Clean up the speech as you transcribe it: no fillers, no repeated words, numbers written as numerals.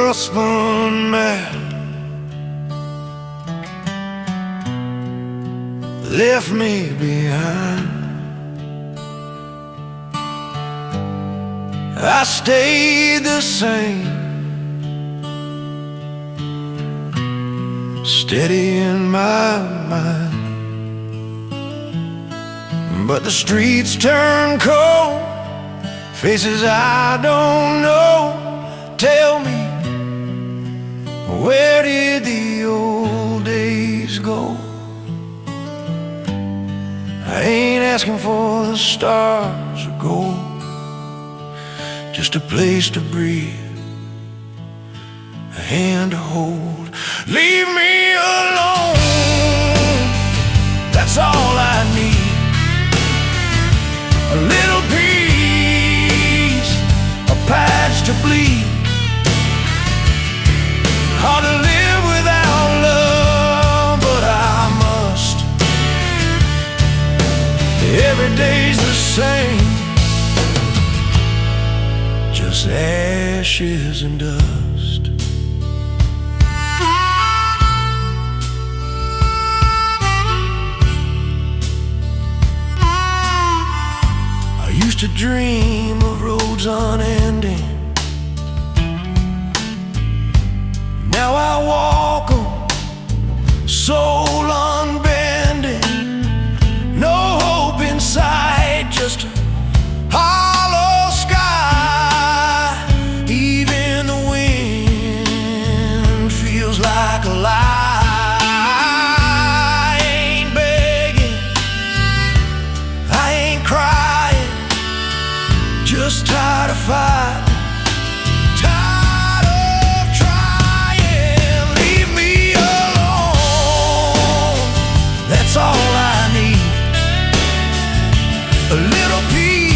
world spun mad, left me behind. I stayed the same, steady in my mind. But the streets turn cold, faces I don't know. Tell me, where did the old days go? I ain't asking for the stars or gold, just a place to breathe, a hand to hold. Leave me alone, that's all I need. A little peace, a patch to bleed. Hard to live without love, but I must. Every day's the same, just ashes and dust. I used to dream of roads unending. Now I walk on, soul unbending. No hope in sight, just a hollow sky. Even the wind feels like a lie. I ain't begging, I ain't crying, just tired of fighting. That's all I need, a little peace.